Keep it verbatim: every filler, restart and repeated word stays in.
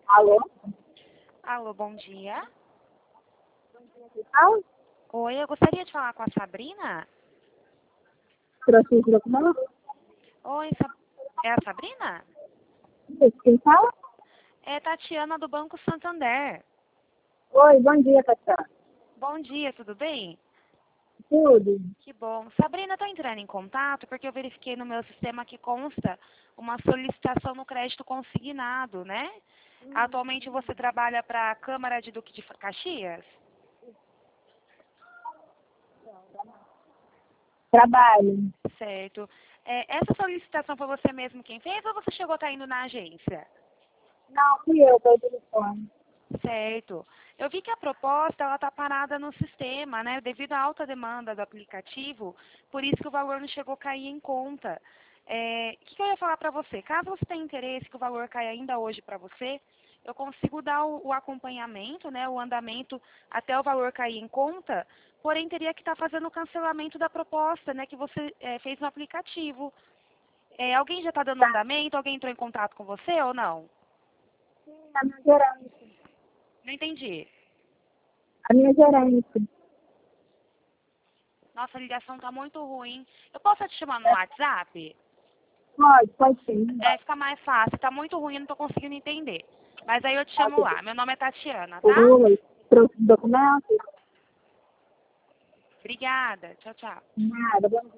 Alô? Alô, bom dia. Fala? Oi, eu gostaria de falar com a Sabrina. Trouxe os documentos? Oi, Sa- é a Sabrina? Isso, quem fala? É Tatiana do Banco Santander. Oi, bom dia, Tatiana. Bom dia, tudo bem? Tudo? Que bom. Sabrina, estou entrando em contato porque eu verifiquei no meu sistema que consta uma solicitação no crédito consignado, né? Atualmente você trabalha para a Câmara de Duque de Caxias? Trabalho. Certo. É, essa solicitação foi você mesmo quem fez ou você chegou a estar indo na agência? Não, fui eu pelo telefone. Certo. Eu vi que a proposta ela está parada no sistema, né? Devido à alta demanda do aplicativo, por isso que o valor não chegou a cair em conta. É, o que, que eu ia falar para você? Caso você tenha interesse que o valor caia ainda hoje para você, eu consigo dar o, o acompanhamento, né? O andamento até o valor cair em conta, porém teria que estar fazendo o cancelamento da proposta, né? Que você é, fez no aplicativo. É, alguém já está dando andamento? Alguém entrou em contato com você ou não? Sim, a minha gerente. Não entendi. A minha gerente. Nossa, a ligação tá muito ruim. Eu posso te chamar no É, WhatsApp? pode, pode sim. É, fica mais fácil. Tá muito ruim, eu não tô conseguindo entender. Mas aí eu te chamo Pode. lá. Meu nome é Tatiana, tá? Oi, trouxe os documentos? Obrigada. Tchau, tchau. Nada, bom dia.